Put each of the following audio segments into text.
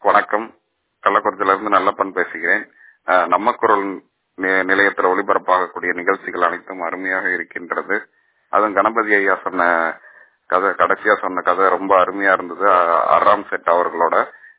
வணக்கம். கள்ளக்குறிச்சியிலிருந்து நல்லப்பன் பேசுகிறேன். நம்ம குரல் நிலையத்தில் ஒளிபரப்பாகக்கூடிய நிகழ்ச்சிகள் அனைத்தும் அருமையாக இருக்கின்றது. அதுவும் கணபதி ஐயா சொன்ன கதை, கடைசியா சொன்ன கதை ரொம்ப அருமையா இருந்தது. அராம் செட் அவர்களோட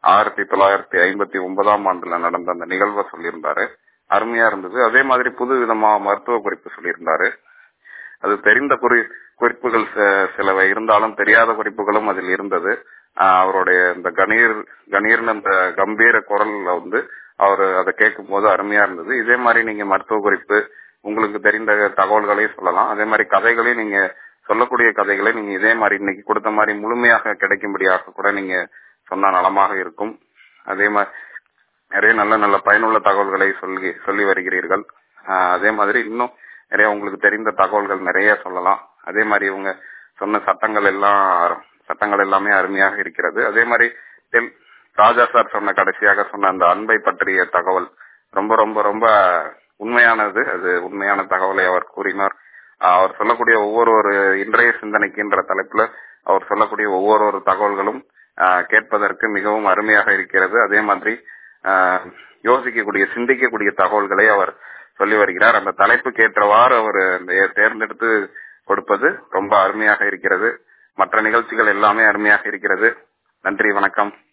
1959 ஆண்டுல நடந்த அந்த நிகழ்வை சொல்லியிருந்தாரு. அருமையா இருந்தது. அதே மாதிரி புது விதமா மருத்துவ குறிப்பு சொல்லியிருந்தாரு. அது தெரிந்த குறிப்புகள் சிலவை இருந்தாலும் தெரியாத குறிப்புகளும் அதில் இருந்தது. அவருடைய இந்த கணீர்னு அந்த கம்பீர குரல்ல அவரு அதை கேட்கும் போது அருமையா இருந்தது. இதே மாதிரி நீங்க மருத்துவ குறிப்பு உங்களுக்கு தெரிந்த தகவல்களையும் சொல்லலாம். அதே மாதிரி கதைகளையும் நீங்க சொல்லக்கூடிய கதைகளை நீங்க இதே மாதிரி இன்னைக்கு கொடுத்த மாதிரி முழுமையாக கிடைக்கும்படியாக கூட நீங்க சொன்னா நலமாக இருக்கும். அதே மாதிரி நிறைய நல்ல நல்ல பயனுள்ள தகவல்களை சொல்லி வருகிறீர்கள். அதே மாதிரி இன்னும் நிறைய உங்களுக்கு தெரிந்த தகவல்கள் நிறைய சொல்லலாம். அதே மாதிரி இவங்க சொன்ன சட்டங்கள் எல்லாமே அருமையாக இருக்கிறது. அதே மாதிரி ராஜா சார் சொன்ன கடைசியாக சொன்ன அந்த அன்பை பற்றிய தகவல் ரொம்ப ரொம்ப ரொம்ப உண்மையானது. அது உண்மையான தகவலை அவர் கூறினார். அவர் சொல்லக்கூடிய ஒவ்வொரு இன்றைய சிந்தனைக்குன்ற தலைப்புல அவர் சொல்லக்கூடிய ஒவ்வொரு தகவல்களும் கேட்பதற்கு மிகவும் அருமையாக இருக்கிறது. அதே மாதிரி யோசிக்கக்கூடிய சிந்திக்கக்கூடிய தகவல்களை அவர் சொல்லி வருகிறார். அந்த தலைப்புக்கு ஏற்றவாறு அவர் தேர்ந்தெடுத்து கொடுப்பது ரொம்ப அருமையாக இருக்கிறது. மற்ற நிகழ்ச்சிகள் எல்லாமே அருமையாக இருக்கிறது. நன்றி, வணக்கம்.